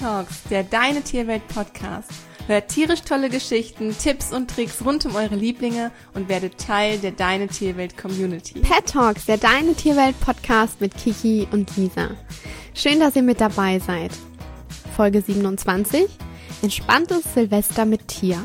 Talks, der Deine Tierwelt Podcast. Hört tierisch tolle Geschichten, Tipps und Tricks rund um eure Lieblinge und werdet Teil der Deine Tierwelt Community. Pet Talks, der Deine Tierwelt Podcast mit Kiki und Lisa. Schön, dass ihr mit dabei seid. Folge 27, entspanntes Silvester mit Tier.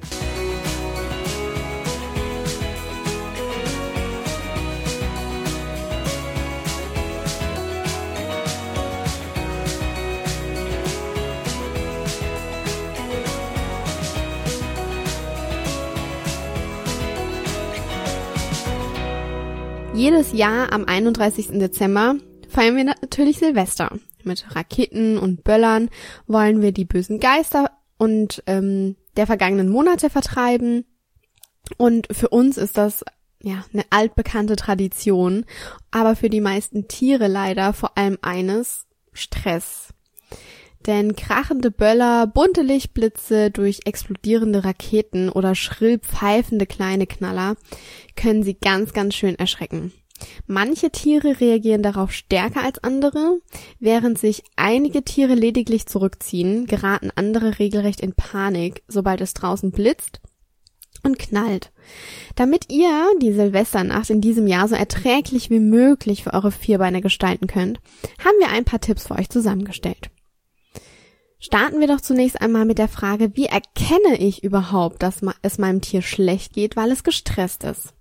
Jedes Jahr am 31. Dezember feiern wir natürlich Silvester. Mit Raketen und Böllern wollen wir die bösen Geister und der vergangenen Monate vertreiben. Und für uns ist das ja eine altbekannte Tradition, aber für die meisten Tiere leider vor allem eines: Stress. Denn krachende Böller, bunte Lichtblitze durch explodierende Raketen oder schrill pfeifende kleine Knaller können sie ganz, ganz schön erschrecken. Manche Tiere reagieren darauf stärker als andere. Während sich einige Tiere lediglich zurückziehen, geraten andere regelrecht in Panik, sobald es draußen blitzt und knallt. Damit ihr die Silvesternacht in diesem Jahr so erträglich wie möglich für eure Vierbeiner gestalten könnt, haben wir ein paar Tipps für euch zusammengestellt. Starten wir doch zunächst einmal mit der Frage, wie erkenne ich überhaupt, dass es meinem Tier schlecht geht, weil es gestresst ist?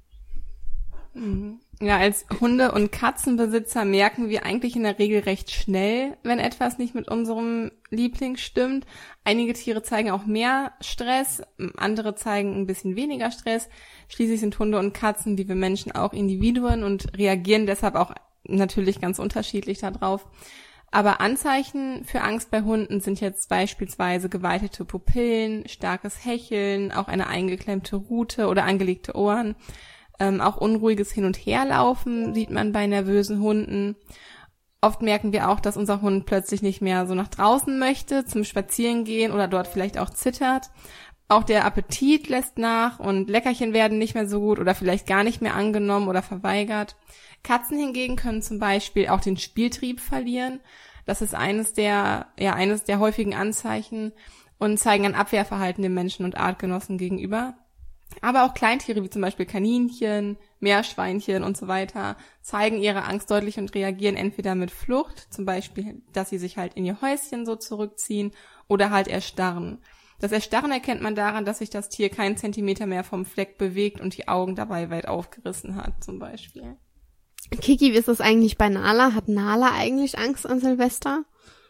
Ja, als Hunde- und Katzenbesitzer merken wir eigentlich in der Regel recht schnell, wenn etwas nicht mit unserem Liebling stimmt. Einige Tiere zeigen auch mehr Stress, andere zeigen ein bisschen weniger Stress. Schließlich sind Hunde und Katzen, wie wir Menschen, auch Individuen und reagieren deshalb auch natürlich ganz unterschiedlich darauf. Aber Anzeichen für Angst bei Hunden sind jetzt beispielsweise geweitete Pupillen, starkes Hecheln, auch eine eingeklemmte Rute oder angelegte Ohren. Auch unruhiges Hin- und Herlaufen sieht man bei nervösen Hunden. Oft merken wir auch, dass unser Hund plötzlich nicht mehr so nach draußen möchte, zum Spazierengehen oder dort vielleicht auch zittert. Auch der Appetit lässt nach und Leckerchen werden nicht mehr so gut oder vielleicht gar nicht mehr angenommen oder verweigert. Katzen hingegen können zum Beispiel auch den Spieltrieb verlieren. Das ist eines der häufigen Anzeichen und zeigen ein Abwehrverhalten dem Menschen und Artgenossen gegenüber. Aber auch Kleintiere wie zum Beispiel Kaninchen, Meerschweinchen und so weiter zeigen ihre Angst deutlich und reagieren entweder mit Flucht, zum Beispiel, dass sie sich halt in ihr Häuschen so zurückziehen, oder halt erstarren. Das Erstarren erkennt man daran, dass sich das Tier keinen Zentimeter mehr vom Fleck bewegt und die Augen dabei weit aufgerissen hat, zum Beispiel. Kiki, wie ist das eigentlich bei Nala? Hat Nala eigentlich Angst an Silvester?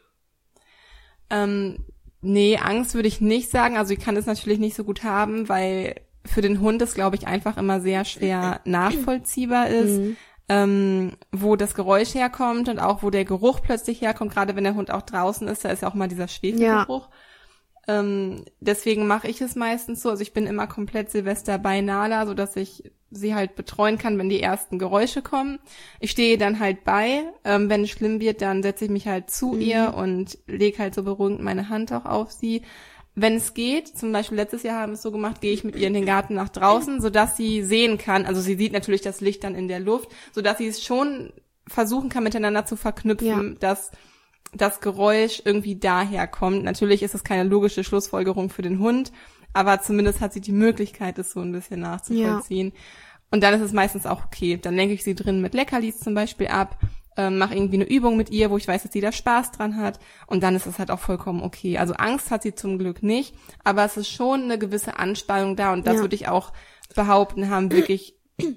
Nee, Angst würde ich nicht sagen. Also ich kann es natürlich nicht so gut haben, weil für den Hund es, glaube ich, einfach immer sehr schwer nachvollziehbar ist, wo das Geräusch herkommt und auch wo der Geruch plötzlich herkommt. Gerade wenn der Hund auch draußen ist, da ist ja auch mal dieser Schwefelgeruch. Ja. Deswegen mache ich es meistens so. Also ich bin immer komplett Silvester bei Nala, so dass ich sie halt betreuen kann, wenn die ersten Geräusche kommen. Ich stehe dann halt bei. Wenn es schlimm wird, dann setze ich mich halt zu ihr und lege halt so beruhigend meine Hand auch auf sie. Wenn es geht, zum Beispiel letztes Jahr haben wir es so gemacht, gehe ich mit ihr in den Garten nach draußen, sodass sie sehen kann, also sie sieht natürlich das Licht dann in der Luft, sodass sie es schon versuchen kann, miteinander zu verknüpfen, dass das Geräusch irgendwie daher kommt. Natürlich ist es keine logische Schlussfolgerung für den Hund, aber zumindest hat sie die Möglichkeit, es so ein bisschen nachzuvollziehen. Ja. Und dann ist es meistens auch okay. Dann lenke ich sie drin mit Leckerlis zum Beispiel ab, mache irgendwie eine Übung mit ihr, wo ich weiß, dass sie da Spaß dran hat, und dann ist es halt auch vollkommen okay. Also Angst hat sie zum Glück nicht, aber es ist schon eine gewisse Anspannung da, und das würde ich auch behaupten, haben wirklich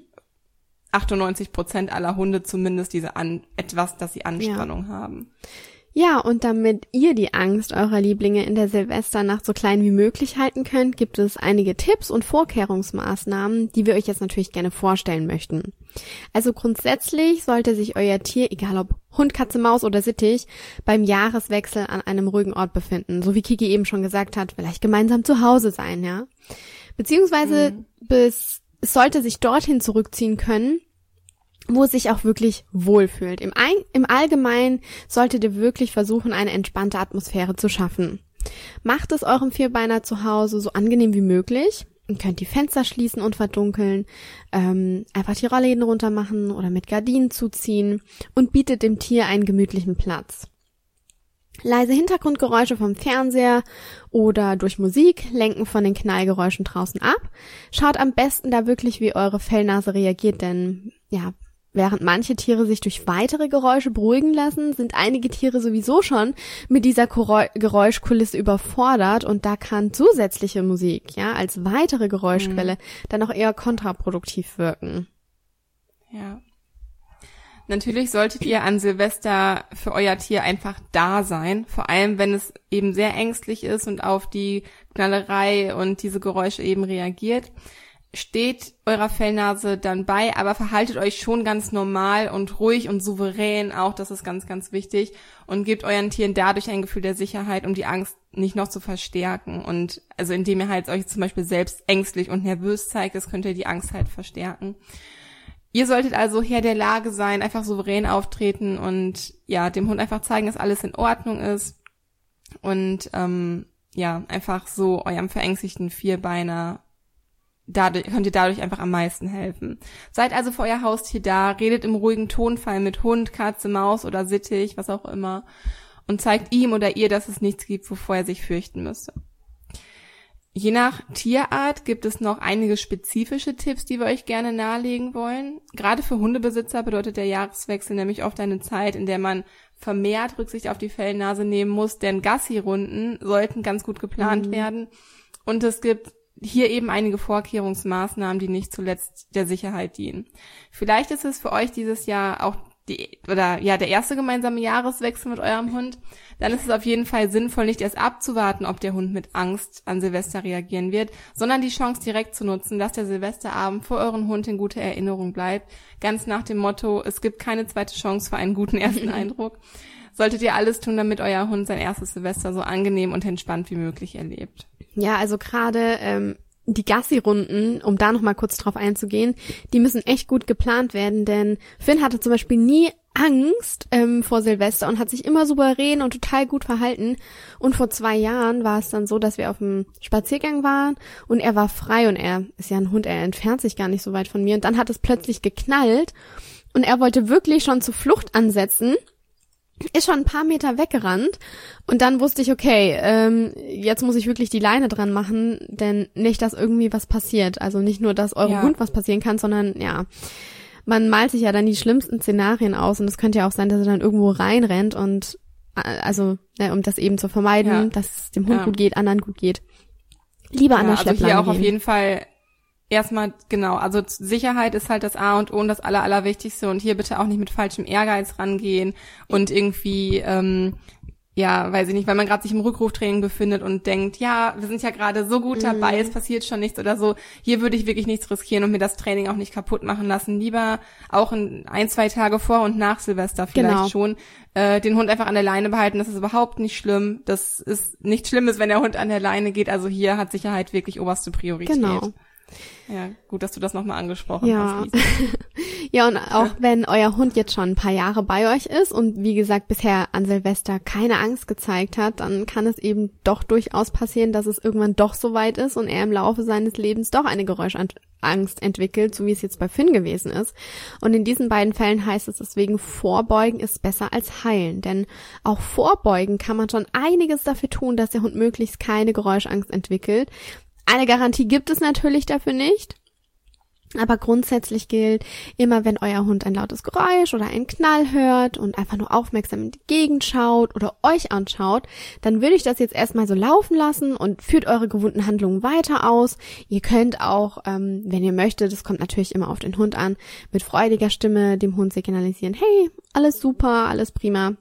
98% aller Hunde zumindest dass sie Anspannung haben. Ja, und damit ihr die Angst eurer Lieblinge in der Silvesternacht so klein wie möglich halten könnt, gibt es einige Tipps und Vorkehrungsmaßnahmen, die wir euch jetzt natürlich gerne vorstellen möchten. Also grundsätzlich sollte sich euer Tier, egal ob Hund, Katze, Maus oder Sittich, beim Jahreswechsel an einem ruhigen Ort befinden. So wie Kiki eben schon gesagt hat, vielleicht gemeinsam zu Hause sein, ja. Beziehungsweise es sollte sich dorthin zurückziehen können, wo es sich auch wirklich wohlfühlt. Im Allgemeinen solltet ihr wirklich versuchen, eine entspannte Atmosphäre zu schaffen. Macht es eurem Vierbeiner zu Hause so angenehm wie möglich. Ihr könnt die Fenster schließen und verdunkeln, einfach die Rollläden runter machen oder mit Gardinen zuziehen und bietet dem Tier einen gemütlichen Platz. Leise Hintergrundgeräusche vom Fernseher oder durch Musik lenken von den Knallgeräuschen draußen ab. Schaut am besten da wirklich, wie eure Fellnase reagiert, denn ja, während manche Tiere sich durch weitere Geräusche beruhigen lassen, sind einige Tiere sowieso schon mit dieser Geräuschkulisse überfordert und da kann zusätzliche Musik, ja, als weitere Geräuschquelle dann auch eher kontraproduktiv wirken. Ja. Natürlich solltet ihr an Silvester für euer Tier einfach da sein, vor allem wenn es eben sehr ängstlich ist und auf die Knallerei und diese Geräusche eben reagiert. Steht eurer Fellnase dann bei, aber verhaltet euch schon ganz normal und ruhig und souverän auch, das ist ganz, ganz wichtig, und gebt euren Tieren dadurch ein Gefühl der Sicherheit, um die Angst nicht noch zu verstärken, und also indem ihr halt euch zum Beispiel selbst ängstlich und nervös zeigt, das könnt ihr die Angst halt verstärken. Ihr solltet also Herr der Lage sein, einfach souverän auftreten und ja, dem Hund einfach zeigen, dass alles in Ordnung ist und ja, einfach so eurem verängstigten Vierbeiner könnt ihr dadurch einfach am meisten helfen. Seid also für euer Haustier da, redet im ruhigen Tonfall mit Hund, Katze, Maus oder Sittich, was auch immer, und zeigt ihm oder ihr, dass es nichts gibt, wovor er sich fürchten müsste. Je nach Tierart gibt es noch einige spezifische Tipps, die wir euch gerne nahelegen wollen. Gerade für Hundebesitzer bedeutet der Jahreswechsel nämlich oft eine Zeit, in der man vermehrt Rücksicht auf die Fellnase nehmen muss, denn Gassi-Runden sollten ganz gut geplant werden. Und es gibt hier eben einige Vorkehrungsmaßnahmen, die nicht zuletzt der Sicherheit dienen. Vielleicht ist es für euch dieses Jahr auch der erste gemeinsame Jahreswechsel mit eurem Hund. Dann ist es auf jeden Fall sinnvoll, nicht erst abzuwarten, ob der Hund mit Angst an Silvester reagieren wird, sondern die Chance direkt zu nutzen, dass der Silvesterabend für euren Hund in guter Erinnerung bleibt. Ganz nach dem Motto, es gibt keine zweite Chance für einen guten ersten Eindruck. Solltet ihr alles tun, damit euer Hund sein erstes Silvester so angenehm und entspannt wie möglich erlebt. Ja, also gerade die Gassi-Runden, um da nochmal kurz drauf einzugehen, die müssen echt gut geplant werden, denn Finn hatte zum Beispiel nie Angst vor Silvester und hat sich immer souverän und total gut verhalten. Und vor 2 Jahren war es dann so, dass wir auf dem Spaziergang waren und er war frei und er ist ja ein Hund, er entfernt sich gar nicht so weit von mir. Und dann hat es plötzlich geknallt und er wollte wirklich schon zur Flucht ansetzen, ist schon ein paar Meter weggerannt und dann wusste ich, okay, jetzt muss ich wirklich die Leine dran machen, denn nicht, dass irgendwie was passiert. Also nicht nur, dass eurem Hund was passieren kann, sondern ja, man malt sich ja dann die schlimmsten Szenarien aus und es könnte ja auch sein, dass er dann irgendwo reinrennt und also, um das eben zu vermeiden, dass es dem Hund gut geht, anderen gut geht. Lieber an der Schleppleine also hier auch gehen. auf jeden Fall erstmal, genau, also Sicherheit ist halt das A und O und das Allerwichtigste und hier bitte auch nicht mit falschem Ehrgeiz rangehen und irgendwie, weiß ich nicht, weil man gerade sich im Rückruftraining befindet und denkt, ja, wir sind ja gerade so gut dabei, es passiert schon nichts oder so. Hier würde ich wirklich nichts riskieren und mir das Training auch nicht kaputt machen lassen. Lieber auch 1-2 Tage vor und nach Silvester vielleicht schon den Hund einfach an der Leine behalten. Das ist überhaupt nicht schlimm. Das ist nichts Schlimmes, wenn der Hund an der Leine geht. Also hier hat Sicherheit wirklich oberste Priorität. Genau. Ja, gut, dass du das nochmal angesprochen hast. Ja, und auch wenn euer Hund jetzt schon ein paar Jahre bei euch ist und wie gesagt bisher an Silvester keine Angst gezeigt hat, dann kann es eben doch durchaus passieren, dass es irgendwann doch so weit ist und er im Laufe seines Lebens doch eine Geräuschangst entwickelt, so wie es jetzt bei Finn gewesen ist. Und in diesen beiden Fällen heißt es deswegen, vorbeugen ist besser als heilen. Denn auch vorbeugen kann man schon einiges dafür tun, dass der Hund möglichst keine Geräuschangst entwickelt. Eine Garantie gibt es natürlich dafür nicht, aber grundsätzlich gilt, immer wenn euer Hund ein lautes Geräusch oder einen Knall hört und einfach nur aufmerksam in die Gegend schaut oder euch anschaut, dann würde ich das jetzt erstmal so laufen lassen und führt eure gewohnten Handlungen weiter aus. Ihr könnt auch, wenn ihr möchtet, das kommt natürlich immer auf den Hund an, mit freudiger Stimme dem Hund signalisieren, hey, alles super, alles prima.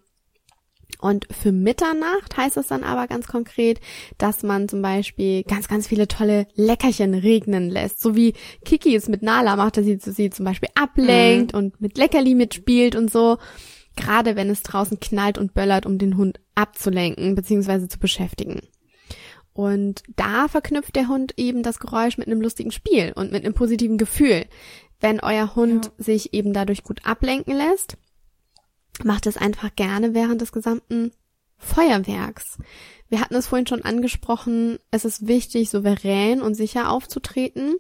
Und für Mitternacht heißt es dann aber ganz konkret, dass man zum Beispiel ganz, ganz viele tolle Leckerchen regnen lässt. So wie Kiki es mit Nala macht, dass sie zum Beispiel ablenkt und mit Leckerli mitspielt und so. Gerade wenn es draußen knallt und böllert, um den Hund abzulenken bzw. zu beschäftigen. Und da verknüpft der Hund eben das Geräusch mit einem lustigen Spiel und mit einem positiven Gefühl. Wenn euer Hund sich eben dadurch gut ablenken lässt, macht es einfach gerne während des gesamten Feuerwerks. Wir hatten es vorhin schon angesprochen, es ist wichtig, souverän und sicher aufzutreten,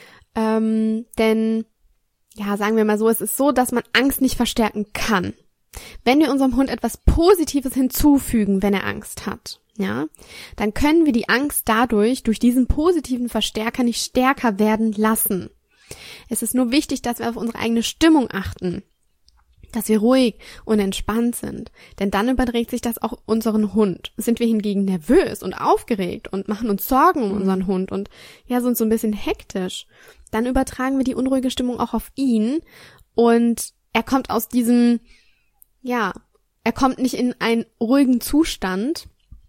denn, ja, sagen wir mal so, es ist so, dass man Angst nicht verstärken kann. Wenn wir unserem Hund etwas Positives hinzufügen, wenn er Angst hat, ja, dann können wir die Angst dadurch, durch diesen positiven Verstärker nicht stärker werden lassen. Es ist nur wichtig, dass wir auf unsere eigene Stimmung achten, dass wir ruhig und entspannt sind, denn dann überträgt sich das auch unseren Hund. Sind wir hingegen nervös und aufgeregt und machen uns Sorgen um unseren Hund und ja, sind so ein bisschen hektisch, dann übertragen wir die unruhige Stimmung auch auf ihn und er kommt aus diesem, ja, er kommt nicht in einen ruhigen Zustand.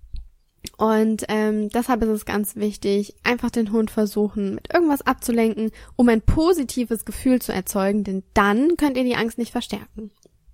Und deshalb ist es ganz wichtig, einfach den Hund versuchen, mit irgendwas abzulenken, um ein positives Gefühl zu erzeugen, denn dann könnt ihr die Angst nicht verstärken.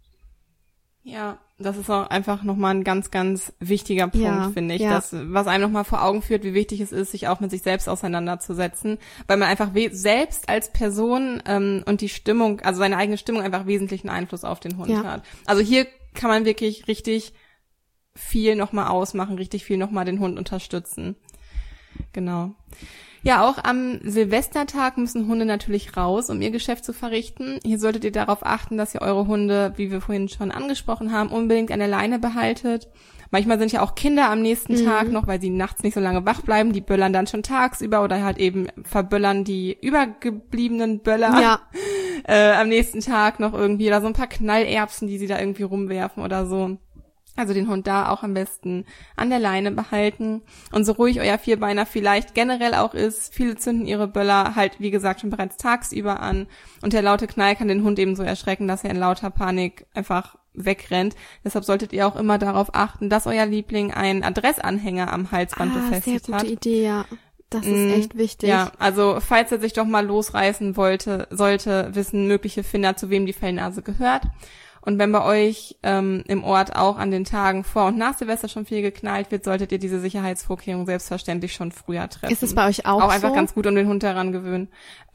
Ja, das ist auch einfach nochmal ein ganz, ganz wichtiger Punkt, finde ich, das, was einem nochmal vor Augen führt, wie wichtig es ist, sich auch mit sich selbst auseinanderzusetzen, weil man einfach selbst als Person und die Stimmung, also seine eigene Stimmung einfach wesentlichen Einfluss auf den Hund hat. Also hier kann man wirklich richtig viel nochmal ausmachen, richtig viel nochmal den Hund unterstützen. Genau. Ja, auch am Silvestertag müssen Hunde natürlich raus, um ihr Geschäft zu verrichten. Hier solltet ihr darauf achten, dass ihr eure Hunde, wie wir vorhin schon angesprochen haben, unbedingt an der Leine behaltet. Manchmal sind ja auch Kinder am nächsten Tag noch, weil sie nachts nicht so lange wach bleiben, die böllern dann schon tagsüber oder halt eben verböllern die übergebliebenen Böller am nächsten Tag noch irgendwie oder so ein paar Knallerbsen, die sie da irgendwie rumwerfen oder so. Also den Hund da auch am besten an der Leine behalten. Und so ruhig euer Vierbeiner vielleicht generell auch ist, viele zünden ihre Böller halt, wie gesagt, schon bereits tagsüber an. Und der laute Knall kann den Hund eben so erschrecken, dass er in lauter Panik einfach wegrennt. Deshalb solltet ihr auch immer darauf achten, dass euer Liebling einen Adressanhänger am Halsband befestigt hat. Sehr gute Idee, ja. Das ist echt wichtig. Ja, also falls er sich doch mal losreißen sollte wissen mögliche Finder, zu wem die Fellnase gehört. Und wenn bei euch im Ort auch an den Tagen vor und nach Silvester schon viel geknallt wird, solltet ihr diese Sicherheitsvorkehrungen selbstverständlich schon früher treffen. Ist es bei euch auch so? Auch einfach ganz gut, um den Hund daran gewöhnen.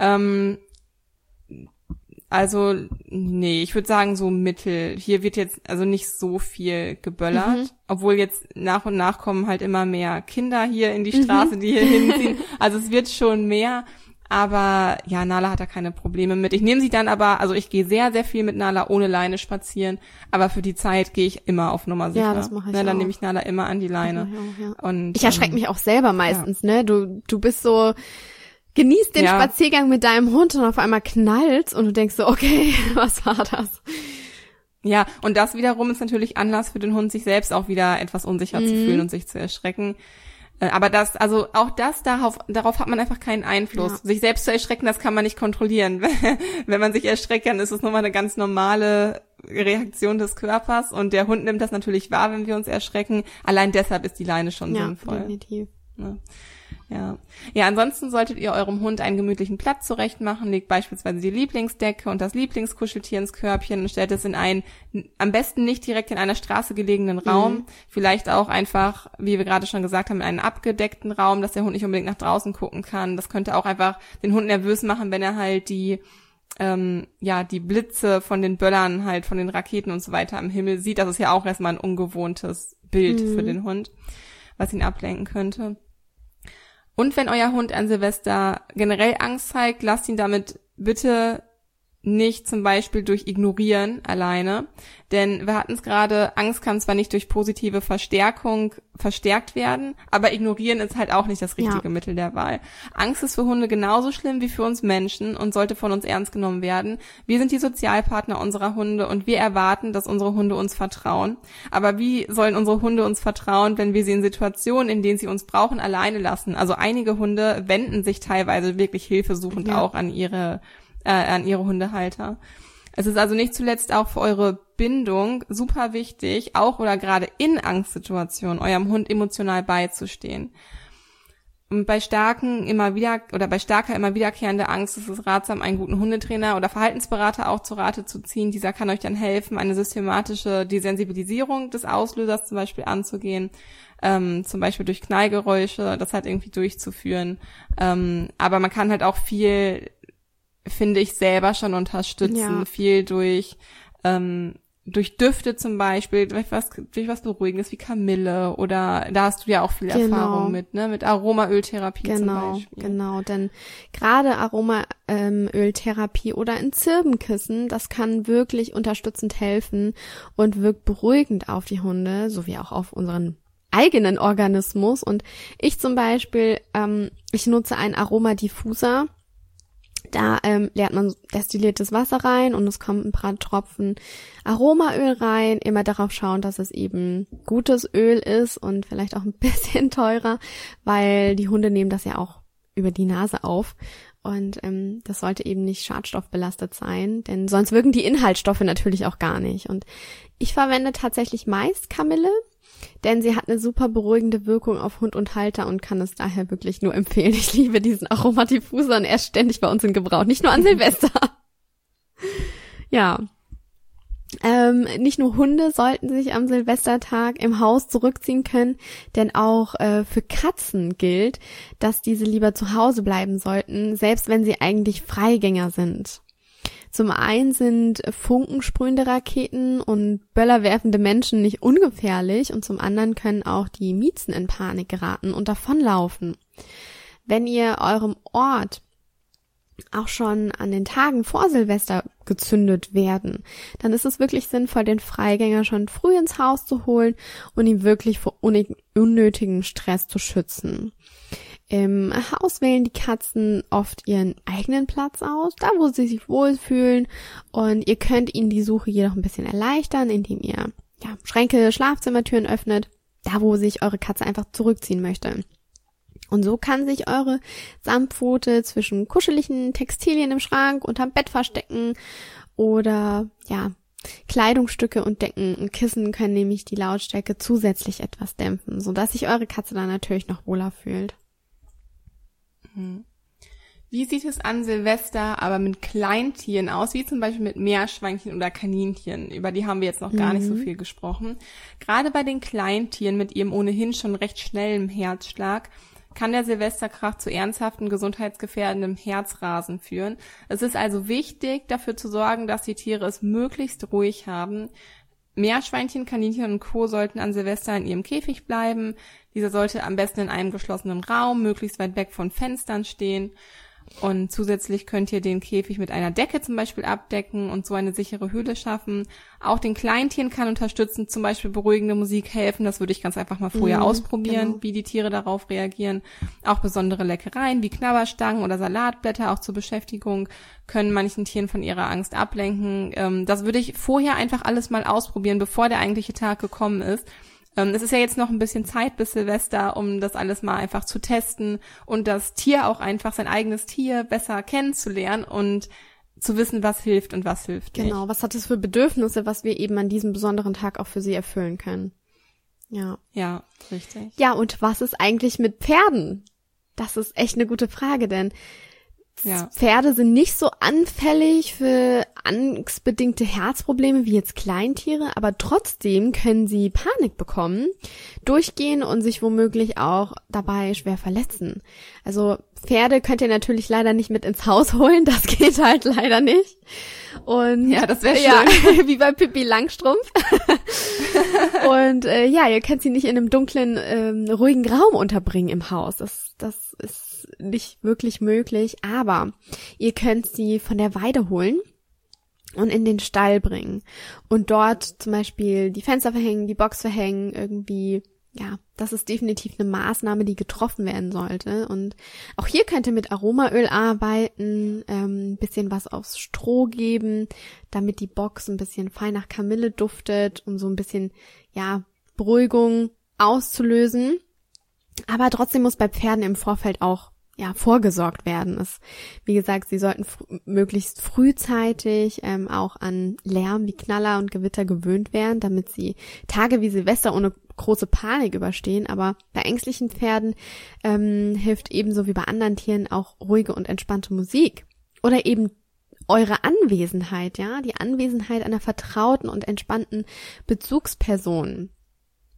Also, nee, ich würde sagen so mittel. Hier wird jetzt also nicht so viel geböllert, obwohl jetzt nach und nach kommen halt immer mehr Kinder hier in die Straße, die hier hinziehen. Also es wird schon mehr. Aber ja, Nala hat da keine Probleme mit. Ich nehme sie dann aber, also ich gehe sehr, sehr viel mit Nala ohne Leine spazieren, aber für die Zeit gehe ich immer auf Nummer sicher. Ja, das mache ich auch. Dann nehme ich Nala immer an die Leine. Ja. Und ich erschrecke mich auch selber meistens, ne? Du bist so, genießt den Spaziergang mit deinem Hund und auf einmal knallt's und du denkst so, okay, was war das? Ja, und das wiederum ist natürlich Anlass für den Hund, sich selbst auch wieder etwas unsicher zu fühlen und sich zu erschrecken. Aber darauf hat man einfach keinen Einfluss. Ja. Sich selbst zu erschrecken, das kann man nicht kontrollieren. Wenn man sich erschreckt, dann ist es nochmal eine ganz normale Reaktion des Körpers und der Hund nimmt das natürlich wahr, wenn wir uns erschrecken. Allein deshalb ist die Leine schon sinnvoll. Definitiv. Ja, ansonsten solltet ihr eurem Hund einen gemütlichen Platz zurechtmachen, legt beispielsweise die Lieblingsdecke und das Lieblingskuscheltier ins Körbchen und stellt es in einen, am besten nicht direkt in einer Straße gelegenen Raum, vielleicht auch einfach, wie wir gerade schon gesagt haben, in einen abgedeckten Raum, dass der Hund nicht unbedingt nach draußen gucken kann. Das könnte auch einfach den Hund nervös machen, wenn er halt die Blitze von den Böllern halt, von den Raketen und so weiter am Himmel sieht. Das ist ja auch erstmal ein ungewohntes Bild für den Hund, was ihn ablenken könnte. Und wenn euer Hund an Silvester generell Angst zeigt, lasst ihn damit bitte nicht zum Beispiel durch Ignorieren alleine. Denn wir hatten es gerade, Angst kann zwar nicht durch positive Verstärkung verstärkt werden, aber Ignorieren ist halt auch nicht das richtige Mittel der Wahl. Angst ist für Hunde genauso schlimm wie für uns Menschen und sollte von uns ernst genommen werden. Wir sind die Sozialpartner unserer Hunde und wir erwarten, dass unsere Hunde uns vertrauen. Aber wie sollen unsere Hunde uns vertrauen, wenn wir sie in Situationen, in denen sie uns brauchen, alleine lassen? Also einige Hunde wenden sich teilweise wirklich hilfesuchend auch an ihre Hundehalter. Es ist also nicht zuletzt auch für eure Bindung super wichtig, auch oder gerade in Angstsituationen eurem Hund emotional beizustehen. Und bei starker immer wiederkehrender Angst ist es ratsam, einen guten Hundetrainer oder Verhaltensberater auch zu Rate zu ziehen. Dieser kann euch dann helfen, eine systematische Desensibilisierung des Auslösers zum Beispiel anzugehen, zum Beispiel durch Knallgeräusche, das halt irgendwie durchzuführen. Aber man kann halt auch viel, finde ich, selber schon unterstützen, viel durch durch Düfte zum Beispiel, durch was Beruhigendes wie Kamille oder da hast du ja auch viel Erfahrung mit, ne, mit Aromaöltherapie zum Beispiel. Genau, denn gerade Aromaöltherapie oder ein Zirbenkissen, das kann wirklich unterstützend helfen und wirkt beruhigend auf die Hunde, sowie auch auf unseren eigenen Organismus. Und ich zum Beispiel, ich nutze einen Aromadiffuser. Da leert man destilliertes Wasser rein und es kommen ein paar Tropfen Aromaöl rein. Immer darauf schauen, dass es eben gutes Öl ist und vielleicht auch ein bisschen teurer, weil die Hunde nehmen das ja auch über die Nase auf. Und das sollte eben nicht schadstoffbelastet sein, denn sonst wirken die Inhaltsstoffe natürlich auch gar nicht. Und ich verwende tatsächlich meist Kamille, denn sie hat eine super beruhigende Wirkung auf Hund und Halter und kann es daher wirklich nur empfehlen. Ich liebe diesen Aromadiffuser und er ist ständig bei uns in Gebrauch, nicht nur an Silvester. Ja. Nicht nur Hunde sollten sich am Silvestertag im Haus zurückziehen können, denn auch für Katzen gilt, dass diese lieber zu Hause bleiben sollten, selbst wenn sie eigentlich Freigänger sind. Zum einen sind funkensprühende Raketen und böllerwerfende Menschen nicht ungefährlich und zum anderen können auch die Miezen in Panik geraten und davonlaufen. Wenn ihr eurem Ort auch schon an den Tagen vor Silvester gezündet werden, dann ist es wirklich sinnvoll, den Freigänger schon früh ins Haus zu holen und ihn wirklich vor unnötigem Stress zu schützen. Im Haus wählen die Katzen oft ihren eigenen Platz aus, da wo sie sich wohlfühlen, und ihr könnt ihnen die Suche jedoch ein bisschen erleichtern, indem ihr Schränke, Schlafzimmertüren öffnet, da wo sich eure Katze einfach zurückziehen möchte. Und so kann sich eure Samtpfote zwischen kuscheligen Textilien im Schrank unterm Bett verstecken oder Kleidungsstücke und Decken und Kissen können nämlich die Lautstärke zusätzlich etwas dämpfen, sodass sich eure Katze dann natürlich noch wohler fühlt. Wie sieht es an Silvester aber mit Kleintieren aus, wie zum Beispiel mit Meerschweinchen oder Kaninchen? Über die haben wir jetzt noch gar nicht so viel gesprochen. Gerade bei den Kleintieren mit ihrem ohnehin schon recht schnellen Herzschlag kann der Silvesterkrach zu ernsthaften gesundheitsgefährdendem Herzrasen führen. Es ist also wichtig, dafür zu sorgen, dass die Tiere es möglichst ruhig haben. Meerschweinchen, Kaninchen und Co. sollten an Silvester in ihrem Käfig bleiben. Dieser sollte am besten in einem geschlossenen Raum, möglichst weit weg von Fenstern stehen. Und zusätzlich könnt ihr den Käfig mit einer Decke zum Beispiel abdecken und so eine sichere Höhle schaffen. Auch den Kleintieren kann unterstützend zum Beispiel beruhigende Musik helfen. Das würde ich ganz einfach mal vorher ausprobieren, wie die Tiere darauf reagieren. Auch besondere Leckereien wie Knabberstangen oder Salatblätter, auch zur Beschäftigung, können manchen Tieren von ihrer Angst ablenken. Das würde ich vorher einfach alles mal ausprobieren, bevor der eigentliche Tag gekommen ist. Es ist ja jetzt noch ein bisschen Zeit bis Silvester, um das alles mal einfach zu testen und das Tier auch einfach, sein eigenes Tier, besser kennenzulernen und zu wissen, was hilft und was hilft nicht. Genau, was hat es für Bedürfnisse, was wir eben an diesem besonderen Tag auch für sie erfüllen können. Ja. Ja, richtig. Ja, und was ist eigentlich mit Pferden? Das ist echt eine gute Frage, denn Pferde sind nicht so anfällig für angstbedingte Herzprobleme wie jetzt Kleintiere, aber trotzdem können sie Panik bekommen, durchgehen und sich womöglich auch dabei schwer verletzen. Also Pferde könnt ihr natürlich leider nicht mit ins Haus holen, das geht halt leider nicht. Und ja, das wäre schön. Wie bei Pippi Langstrumpf. Und ihr könnt sie nicht in einem dunklen, ruhigen Raum unterbringen im Haus. Das ist nicht wirklich möglich, aber ihr könnt sie von der Weide holen und in den Stall bringen und dort zum Beispiel die Fenster verhängen, die Box verhängen, irgendwie, das ist definitiv eine Maßnahme, die getroffen werden sollte. Und auch hier könnt ihr mit Aromaöl arbeiten, ein bisschen was aufs Stroh geben, damit die Box ein bisschen fein nach Kamille duftet, um so ein bisschen, Beruhigung auszulösen. Aber trotzdem muss bei Pferden im Vorfeld auch vorgesorgt werden. Wie gesagt, sie sollten möglichst frühzeitig auch an Lärm wie Knaller und Gewitter gewöhnt werden, damit sie Tage wie Silvester ohne große Panik überstehen. Aber bei ängstlichen Pferden hilft ebenso wie bei anderen Tieren auch ruhige und entspannte Musik. Oder eben eure Anwesenheit, die Anwesenheit einer vertrauten und entspannten Bezugsperson.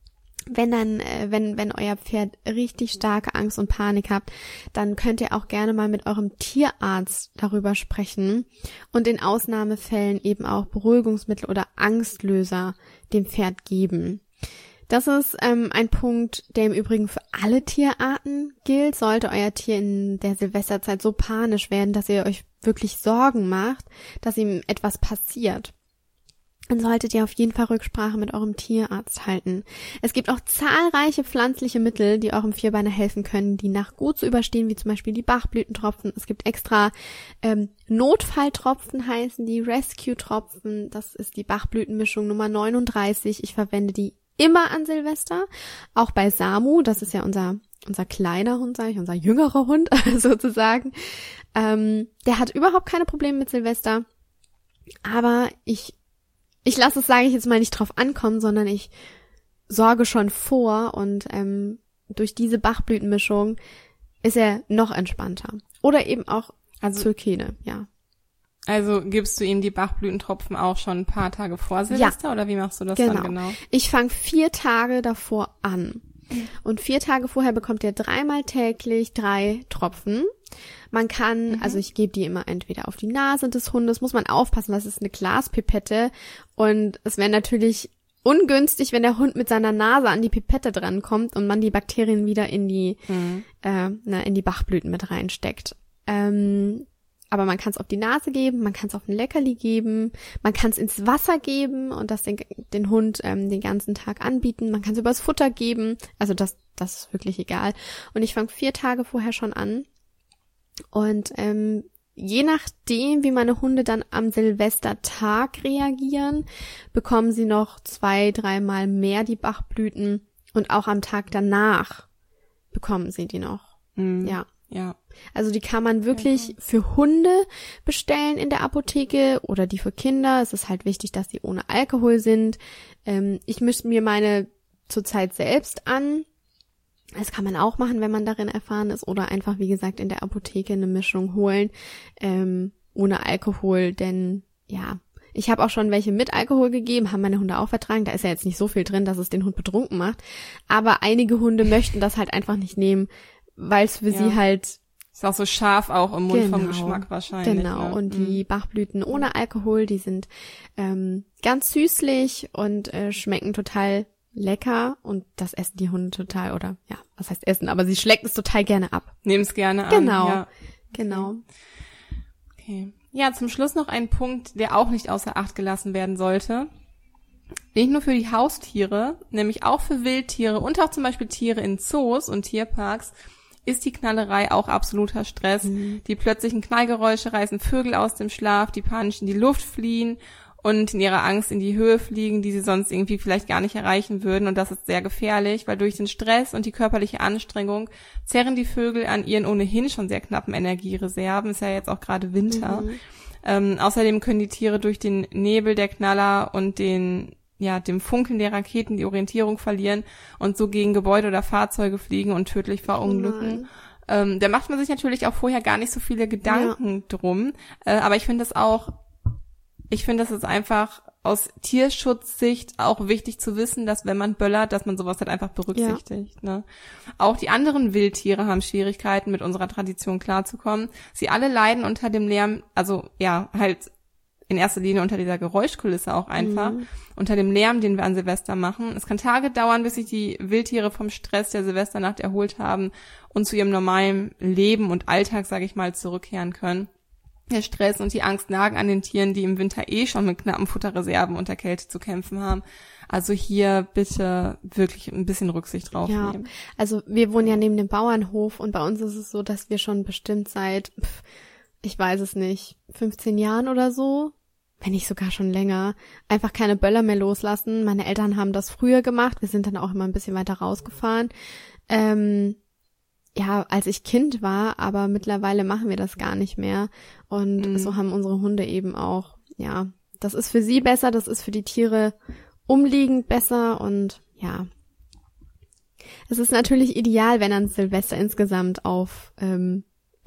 wenn euer Pferd richtig starke Angst und Panik habt, dann könnt ihr auch gerne mal mit eurem Tierarzt darüber sprechen und in Ausnahmefällen eben auch Beruhigungsmittel oder Angstlöser dem Pferd geben. Das ist ein Punkt, der im Übrigen für alle Tierarten gilt. Sollte euer Tier in der Silvesterzeit so panisch werden, dass ihr euch wirklich Sorgen macht, dass ihm etwas passiert, dann solltet ihr auf jeden Fall Rücksprache mit eurem Tierarzt halten. Es gibt auch zahlreiche pflanzliche Mittel, die eurem Vierbeiner helfen können, die Nacht gut zu überstehen, wie zum Beispiel die Bachblütentropfen. Es gibt extra Notfalltropfen, heißen die, Rescue-Tropfen. Das ist die Bachblütenmischung Nummer 39. Ich verwende die immer an Silvester. Auch bei Samu, das ist ja unser kleiner Hund, sage ich, unser jüngerer Hund sozusagen. Der hat überhaupt keine Probleme mit Silvester. Aber ich lasse es, sage ich jetzt mal, nicht drauf ankommen, sondern ich sorge schon vor und durch diese Bachblütenmischung ist er noch entspannter. Oder eben auch Zirkene, ja. Also gibst du ihm die Bachblütentropfen auch schon ein paar Tage vor Silvester oder wie machst du das dann genau? Ich fange 4 Tage davor an. Und 4 Tage vorher bekommt ihr 3-mal täglich 3 Tropfen. Man kann, also ich gebe die immer entweder auf die Nase des Hundes, muss man aufpassen, das ist eine Glaspipette und es wäre natürlich ungünstig, wenn der Hund mit seiner Nase an die Pipette drankommt und man die Bakterien wieder in die Bachblüten mit reinsteckt. Aber man kann es auf die Nase geben, man kann es auf ein Leckerli geben, man kann es ins Wasser geben und das den Hund den ganzen Tag anbieten. Man kann es übers Futter geben, also das ist wirklich egal. Und ich fange 4 Tage vorher schon an. Und je nachdem, wie meine Hunde dann am Silvestertag reagieren, bekommen sie noch 2-3 Mal mehr die Bachblüten und auch am Tag danach bekommen sie die noch. Ja. Also die kann man wirklich für Hunde bestellen in der Apotheke oder die für Kinder. Es ist halt wichtig, dass die ohne Alkohol sind. Ich mische mir meine zurzeit selbst an. Das kann man auch machen, wenn man darin erfahren ist. Oder einfach, wie gesagt, in der Apotheke eine Mischung holen ohne Alkohol. Denn ja, ich habe auch schon welche mit Alkohol gegeben, haben meine Hunde auch vertragen. Da ist ja jetzt nicht so viel drin, dass es den Hund betrunken macht. Aber einige Hunde möchten das halt einfach nicht nehmen, weil es für sie halt... Ist auch so scharf auch im Mund vom Geschmack wahrscheinlich. Genau, ne? Und die Bachblüten ohne Alkohol, die sind ganz süßlich und schmecken total lecker und das essen die Hunde total, oder ja, was heißt essen, aber sie schlecken es total gerne ab. Nehmen es gerne an. Genau. Okay. Ja, zum Schluss noch ein Punkt, der auch nicht außer Acht gelassen werden sollte. Nicht nur für die Haustiere, nämlich auch für Wildtiere und auch zum Beispiel Tiere in Zoos und Tierparks ist die Knallerei auch absoluter Stress. Die plötzlichen Knallgeräusche reißen Vögel aus dem Schlaf, die panisch in die Luft fliehen und in ihrer Angst in die Höhe fliegen, die sie sonst irgendwie vielleicht gar nicht erreichen würden. Und das ist sehr gefährlich, weil durch den Stress und die körperliche Anstrengung zerren die Vögel an ihren ohnehin schon sehr knappen Energiereserven. Ist ja jetzt auch gerade Winter. Außerdem können die Tiere durch den Nebel der Knaller und dem Funkeln der Raketen die Orientierung verlieren und so gegen Gebäude oder Fahrzeuge fliegen und tödlich verunglücken. Da macht man sich natürlich auch vorher gar nicht so viele Gedanken drum. Aber ich finde das ist einfach aus Tierschutzsicht auch wichtig zu wissen, dass wenn man böllert, dass man sowas halt einfach berücksichtigt. Ne? Auch die anderen Wildtiere haben Schwierigkeiten, mit unserer Tradition klarzukommen. Sie alle leiden unter dem Lärm, also ja, halt in erster Linie unter dieser Geräuschkulisse auch einfach, unter dem Lärm, den wir an Silvester machen. Es kann Tage dauern, bis sich die Wildtiere vom Stress der Silvesternacht erholt haben und zu ihrem normalen Leben und Alltag, sage ich mal, zurückkehren können. Der Stress und die Angst nagen an den Tieren, die im Winter schon mit knappen Futterreserven und der Kälte zu kämpfen haben. Also hier bitte wirklich ein bisschen Rücksicht drauf nehmen. Also wir wohnen ja neben dem Bauernhof und bei uns ist es so, dass wir schon bestimmt seit, ich weiß es nicht, 15 Jahren oder so, wenn nicht sogar schon länger, einfach keine Böller mehr loslassen. Meine Eltern haben das früher gemacht. Wir sind dann auch immer ein bisschen weiter rausgefahren. Als ich Kind war, aber mittlerweile machen wir das gar nicht mehr. Und so haben unsere Hunde eben auch, das ist für sie besser, das ist für die Tiere umliegend besser und ja. Es ist natürlich ideal, wenn an Silvester insgesamt auf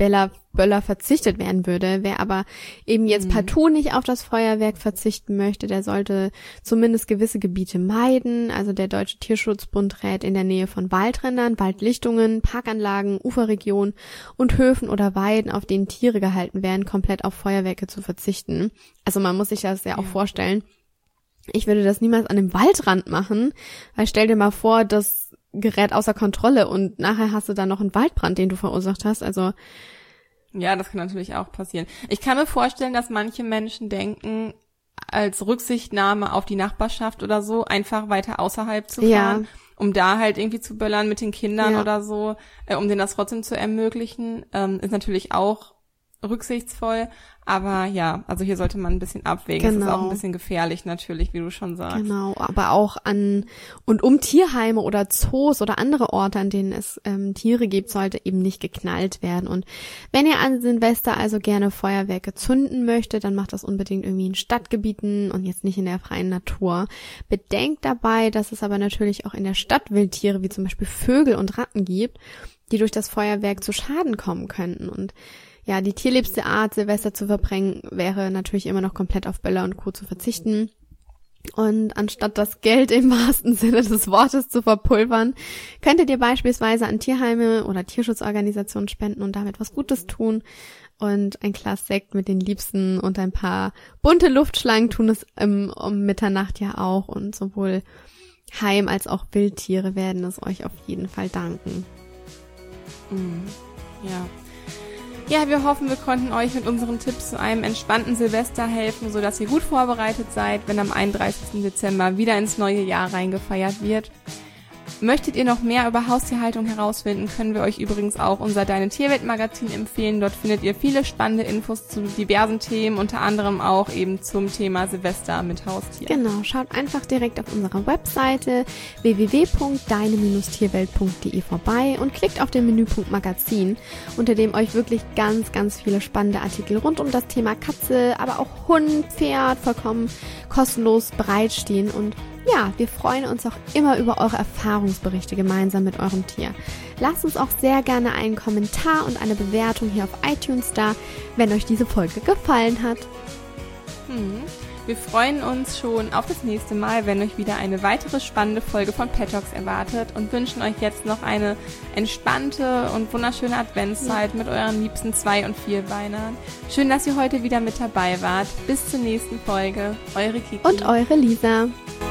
Böller verzichtet werden würde. Wer aber eben jetzt partout nicht auf das Feuerwerk verzichten möchte, der sollte zumindest gewisse Gebiete meiden. Also der Deutsche Tierschutzbund rät, in der Nähe von Waldrändern, Waldlichtungen, Parkanlagen, Uferregionen und Höfen oder Weiden, auf denen Tiere gehalten werden, komplett auf Feuerwerke zu verzichten. Also man muss sich das ja auch vorstellen. Ich würde das niemals an dem Waldrand machen, weil stell dir mal vor, das gerät außer Kontrolle und nachher hast du dann noch einen Waldbrand, den du verursacht hast. Also ja, das kann natürlich auch passieren. Ich kann mir vorstellen, dass manche Menschen denken, als Rücksichtnahme auf die Nachbarschaft oder so, einfach weiter außerhalb zu fahren, um da halt irgendwie zu böllern mit den Kindern oder so, um denen das trotzdem zu ermöglichen, ist natürlich auch rücksichtsvoll, aber ja, also hier sollte man ein bisschen abwägen. Es ist auch ein bisschen gefährlich natürlich, wie du schon sagst. Genau, aber auch an und um Tierheime oder Zoos oder andere Orte, an denen es Tiere gibt, sollte eben nicht geknallt werden. Und wenn ihr an Silvester also gerne Feuerwerke zünden möchtet, dann macht das unbedingt irgendwie in Stadtgebieten und jetzt nicht in der freien Natur. Bedenkt dabei, dass es aber natürlich auch in der Stadt Wildtiere wie zum Beispiel Vögel und Ratten gibt, die durch das Feuerwerk zu Schaden kommen könnten. Und ja, die tierliebste Art, Silvester zu verbringen, wäre natürlich immer noch komplett auf Böller und Co. zu verzichten. Und anstatt das Geld im wahrsten Sinne des Wortes zu verpulvern, könntet ihr beispielsweise an Tierheime oder Tierschutzorganisationen spenden und damit was Gutes tun. Und ein Glas Sekt mit den Liebsten und ein paar bunte Luftschlangen tun es um Mitternacht ja auch. Und sowohl Heim- als auch Wildtiere werden es euch auf jeden Fall danken. Ja. Ja, wir hoffen, wir konnten euch mit unseren Tipps zu einem entspannten Silvester helfen, sodass ihr gut vorbereitet seid, wenn am 31. Dezember wieder ins neue Jahr reingefeiert wird. Möchtet ihr noch mehr über Haustierhaltung herausfinden, können wir euch übrigens auch unser Deine Tierwelt Magazin empfehlen. Dort findet ihr viele spannende Infos zu diversen Themen, unter anderem auch eben zum Thema Silvester mit Haustieren. Genau, schaut einfach direkt auf unserer Webseite www.deine-tierwelt.de vorbei und klickt auf den Menüpunkt Magazin, unter dem euch wirklich ganz, ganz viele spannende Artikel rund um das Thema Katze, aber auch Hund, Pferd vollkommen kostenlos bereitstehen. Und ja, wir freuen uns auch immer über eure Erfahrungsberichte gemeinsam mit eurem Tier. Lasst uns auch sehr gerne einen Kommentar und eine Bewertung hier auf iTunes da, wenn euch diese Folge gefallen hat. Wir freuen uns schon auf das nächste Mal, wenn euch wieder eine weitere spannende Folge von Pet Talks erwartet und wünschen euch jetzt noch eine entspannte und wunderschöne Adventszeit mit euren liebsten 2- und 4-Beinern. Schön, dass ihr heute wieder mit dabei wart. Bis zur nächsten Folge. Eure Kiki. Und eure Lisa.